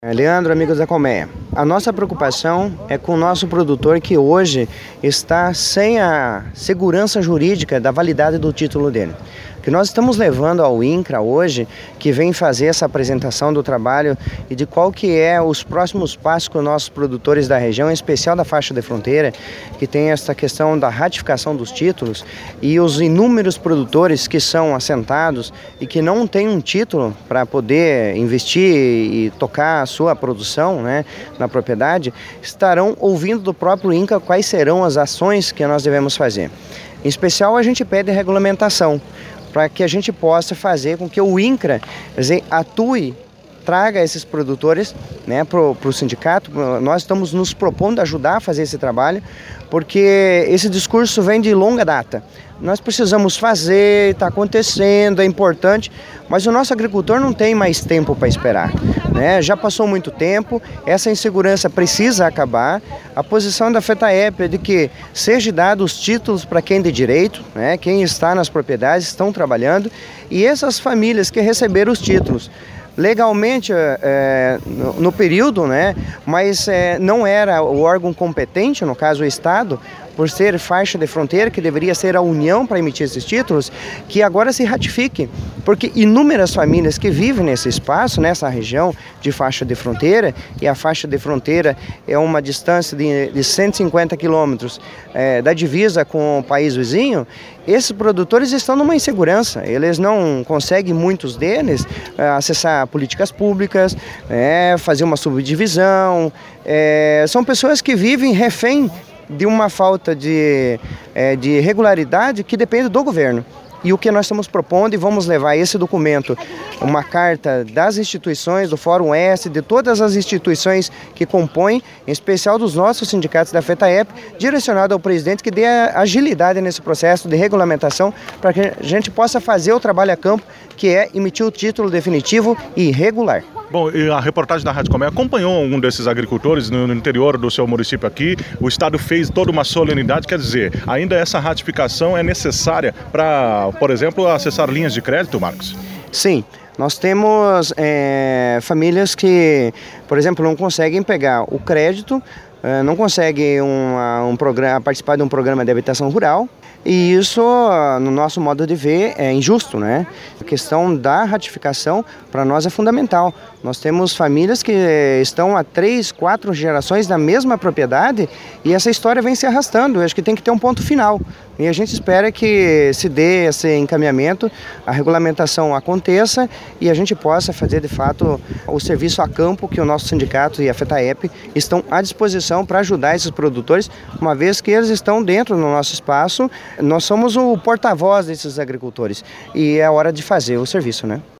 Leandro, amigos da Colmeia, a nossa preocupação é com o nosso produtor que hoje está sem a segurança jurídica da validade do título dele. O que nós estamos levando ao INCRA hoje, que vem fazer essa apresentação do trabalho e de qual que é os próximos passos com os nossos produtores da região, em especial da faixa de fronteira, que tem essa questão da ratificação dos títulos e os inúmeros produtores que são assentados e que não têm um título para poder investir e tocar a sua produção, né, na propriedade, estarão ouvindo do próprio INCRA quais serão as ações que nós devemos fazer. Em especial, a gente pede regulamentação, para que a gente possa fazer com que o INCRA, quer dizer, atue, traga esses produtores, né, para o sindicato. Nós estamos nos propondo ajudar a fazer esse trabalho, porque esse discurso vem de longa data. Nós precisamos fazer, está acontecendo, é importante, mas o nosso agricultor não tem mais tempo para esperar, né? Já passou muito tempo, essa insegurança precisa acabar. A posição da FETAEP é de que seja dado os títulos para quem de direito, né? Quem está nas propriedades, estão trabalhando, e essas famílias que receberam os títulos legalmente no período, né, mas não era o órgão competente, no caso o Estado, por ser faixa de fronteira, que deveria ser a União para emitir esses títulos, que agora se ratifique, porque inúmeras famílias que vivem nesse espaço, nessa região de faixa de fronteira, e a faixa de fronteira é uma distância de 150 quilômetros da divisa com o país vizinho. Esses produtores estão numa insegurança, eles não conseguem, muitos deles, acessar políticas públicas, fazer uma subdivisão, são pessoas que vivem refém de uma falta de regularidade que depende do governo. E o que nós estamos propondo, e vamos levar esse documento, uma carta das instituições, do Fórum S, de todas as instituições que compõem, em especial dos nossos sindicatos da FETAEP, direcionado ao presidente que dê agilidade nesse processo de regulamentação para que a gente possa fazer o trabalho a campo, que é emitir o título definitivo e regular. Bom, e a reportagem da Rádio Colmeia acompanhou algum desses agricultores no interior do seu município aqui. O Estado fez toda uma solenidade, quer dizer, ainda essa ratificação é necessária para, por exemplo, acessar linhas de crédito, Marcos? Sim, nós temos famílias que, por exemplo, não conseguem pegar o crédito, não conseguem participar de um programa de habitação rural. E isso, no nosso modo de ver, é injusto, né? A questão da ratificação, para nós, é fundamental. Nós temos famílias que estão há 3, 4 gerações na mesma propriedade e essa história vem se arrastando. Eu acho que tem que ter um ponto final. E a gente espera que se dê esse encaminhamento, a regulamentação aconteça e a gente possa fazer, de fato, o serviço a campo que o nosso sindicato e a FETAEP estão à disposição para ajudar esses produtores, uma vez que eles estão dentro do nosso espaço. Nós somos o porta-voz desses agricultores e é hora de fazer o serviço, né?